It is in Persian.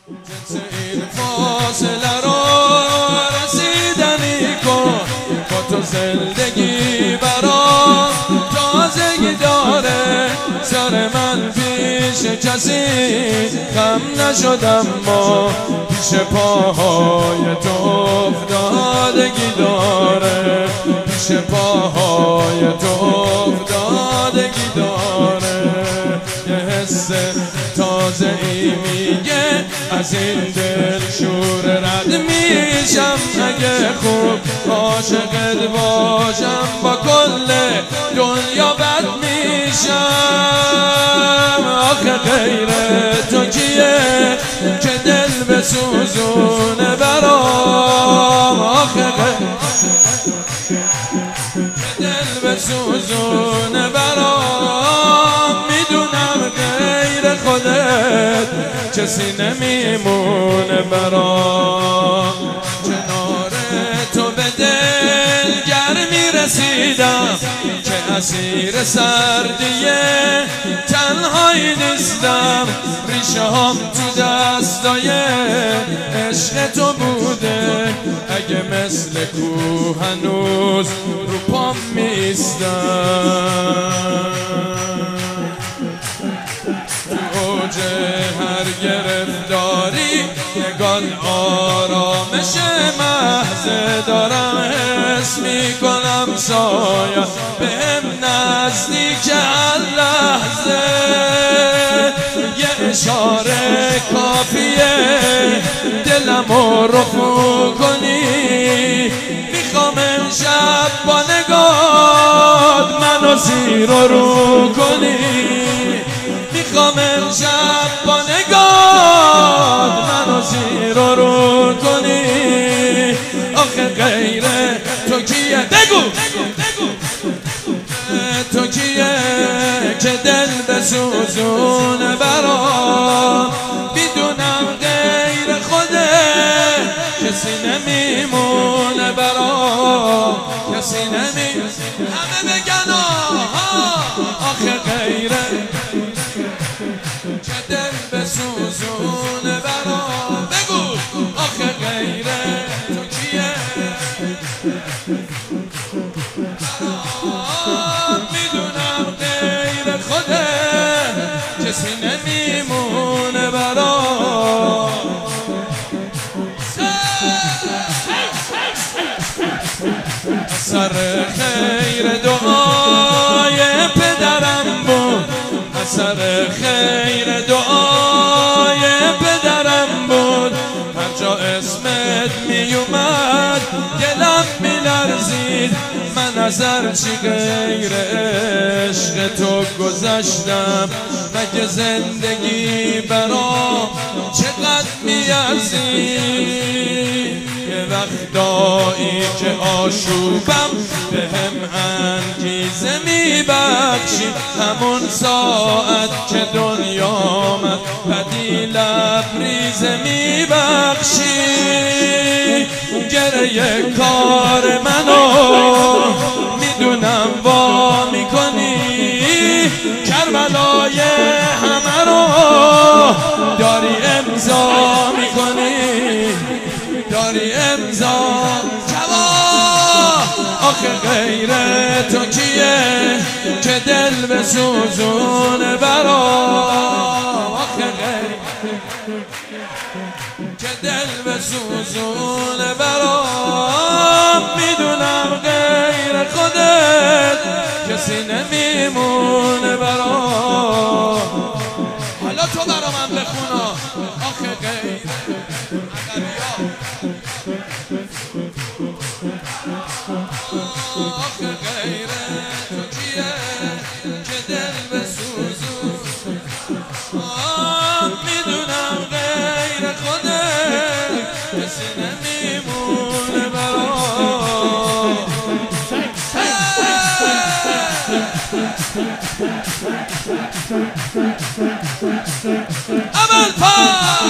جنس این فاصله رو رسیدنی کن، با تو زندگی برام تازگی داره. سر من پیش کسی خم نشدم، ما پیش پاهای تو افتادگی داره. پیش پاهای تو افتادگی داره. یه حس تازه ای میگه از این دل شور رد میشم. اگه خوب عاشقت باشم با کل دنیا بد میشم. آخه غیر تو کیه که دل بسوزونه برام؟ آخه دل بسوزونه برام. میدونم غیر خودت کسی نمیمونه برام. کنار تو به دل گرمی رسیدم که اسیر سردیه تنهایی نیستم. ریشه هم تو دستای عشق تو بوده. اگه مثل کوه هنوز رو پام میستم. تو اوج هر گرفتاری نگان آرامش محض دارم. حس میکنم سایه بهم نزدیک هر لحظه. یه اشاره کافیه دلمو رفو کنی. میخوام امشب با نگات منو زیر و رو کنی. میخوام امشب با نگات منو زیر و رو کنی. آخه غیر تو کیه؟ بگو تو کیه که دل بسوزونه برام؟ میدونم غیر خودت کسی نمیمونه برام. کسی نمیمونه. همه بگن آها. آخه غیر که دل بسوزونه برام. بگو آخه غیر تو کیه برام؟ میدونم غیر خودت کسی نمیمونه برام. سر خیر دعای پدرم بود. سر خیر دعای پدرم بود. هر جا اسمت میومد دلم میلرزید. من از هرچی غیر عشق تو گذشتم. مگه زندگی برام چقدر میارزید؟ یه وقتایی که آشوبم بهم انگیزه میبخشی. همون ساعت که دنیا من بدی لبریزه میبخشی. گریه کار منو میدونم وا میکنی. کربلای همه رو داری امضا میکنی. داری امضا جواب. آخه غیر تو کیه که دل بسوزونه برام؟ آخه غیر که دل بسوزونه برام. میدونم غیر خودت کسی نمیمونه برام. حالا تو برا من بخونا. آخه غیر آخه غیر تو کیه که دل بسوزون؟ میدونم غیر خودت کسی نمیمونه برام. عمل پا